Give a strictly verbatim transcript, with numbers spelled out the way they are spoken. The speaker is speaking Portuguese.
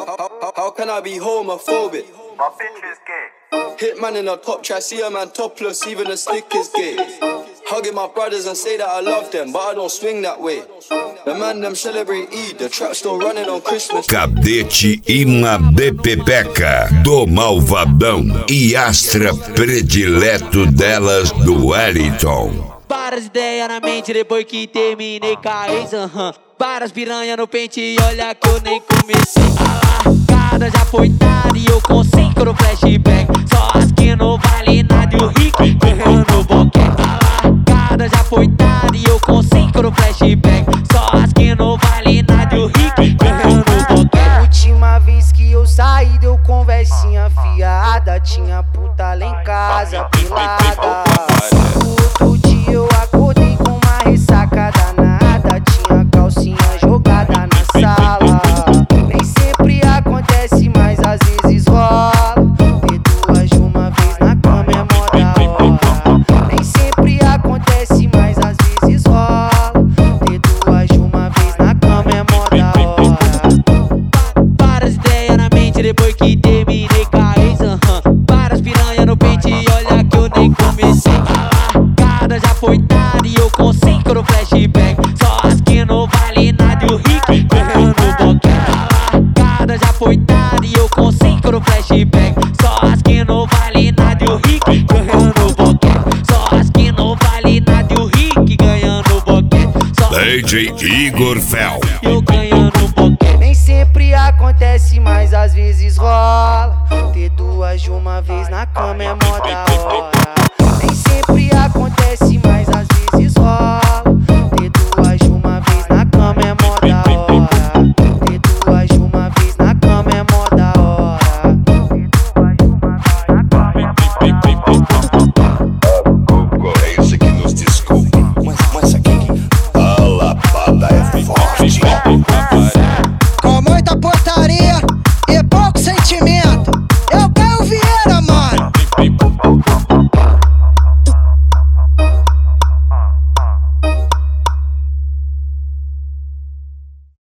how, how, how can I be homophobic? My bitch is gay. Hitman in a top try, see a man topless, even a stick is gay. Hugging my brothers and say that I love them, but I don't swing that way. The man them celebrate Eid, the trap still running on Christmas. Cadete Ima Bepepeca, do Malvadão e astra predileto delas do Wellington. Várias ideias na mente depois que terminei com a ex, uhum. Várias piranha no pente e olha que eu nem comecei. A largada já foi dada e eu com cinco no flashback. Só as que não vale nada e o Rick correndo no boquete. A largada já foi dada e eu com cinco no flashback. Só as que não vale nada e o Rick correndo no boquete. Última vez que eu saí deu conversinha fiada. Tinha puta lá em casa pilada. Outro dia eu acordei com uma ressaca danada. Tinha calcinha jogada na sala. Nem sempre acontece, mas às vezes rola. Ter duas de uma vez na cama é mó da hora. Nem sempre acontece, mas às vezes rola. Ter duas de uma vez na cama é mó da hora. Várias ideias na mente depois que terminei com a ex, uhum. Várias piranha no pente e olha que eu nem comecei. A largada já foi dada e eu com cinco no flashback. Só as que não vale nada e o Rick correndo no boquete. A largada já foi dada e eu com cinco no flashback. Só as que não vale nada e o Rick correndo no boquete. Só as que não vale nada e o Rick ganhando no boquete. Só D J Igor Fel. eu ganhando no boquete. Nem sempre acontece, mas às vezes rola. Ter duas de uma vez na cama é mó da